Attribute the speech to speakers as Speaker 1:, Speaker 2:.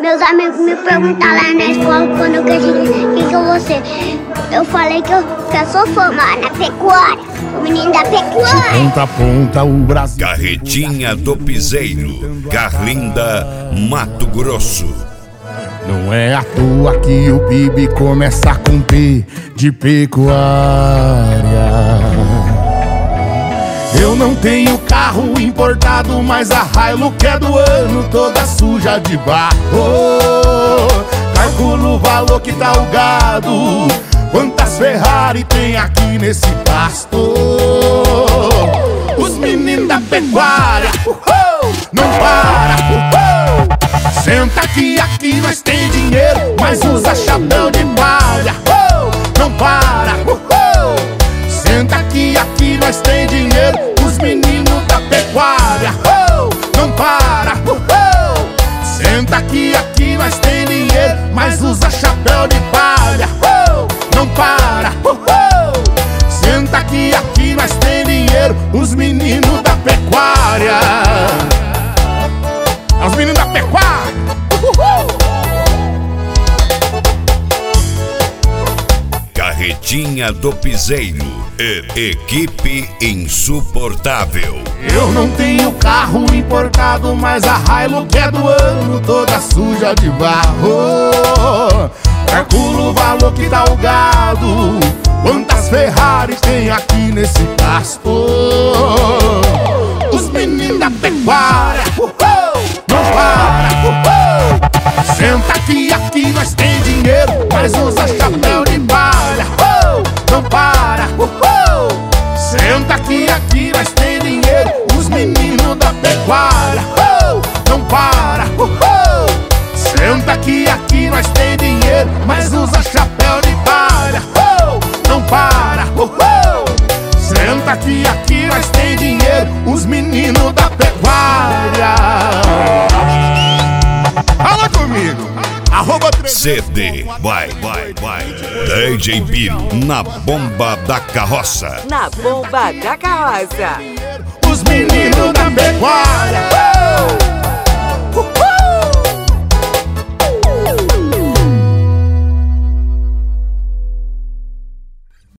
Speaker 1: Meus amigos me perguntaram lá na escola quando eu cresci, que eu vou ser. Eu falei que eu sou formada na pecuária, o menino da pecuária.
Speaker 2: De ponta a ponta o Brasil.
Speaker 3: Carretinha do Piseiro, Carlinda, Mato Grosso.
Speaker 2: Não é à toa que o PIB começa com P de pecuária. Eu não tenho carro importado, mas a Hilux é do ano, toda suja de barro. Calculo o valor que tá o gado, quantas Ferrari tem aqui nesse pasto. Os meninos da pecuária, não para, senta aqui nós tem dinheiro, mas usa chapéu de palha. Não para, senta aqui nós tem dinheiro, os meninos da pecuária. Não para, senta aqui nós tem dinheiro, mas usa chapéu de palha. Não para, senta aqui nós tem dinheiro, os meninos da pecuária. Os meninos da pecuária.
Speaker 3: Carretinha do Piseiro, equipe insuportável.
Speaker 2: Eu não tenho carro importado, mas a Hilux é do ano, toda suja de barro. Calculo o valor que dá o gado, quantas Ferrari tem aqui nesse pasto. Os meninos da pecuária, não para, senta aqui nós tem dinheiro, mas usa chapéu de palha. Não para, senta aqui nós tem dinheiro, os meninos da pecuária. Não para, senta aqui nós tem dinheiro, mas usa chapéu de palha. Não para, senta aqui nós tem dinheiro, os meninos da pecuária. Fala comigo,
Speaker 3: CD, vai, DJ Biro, na bomba da carroça.
Speaker 4: Na bomba da carroça.
Speaker 2: Os meninos da pecuária.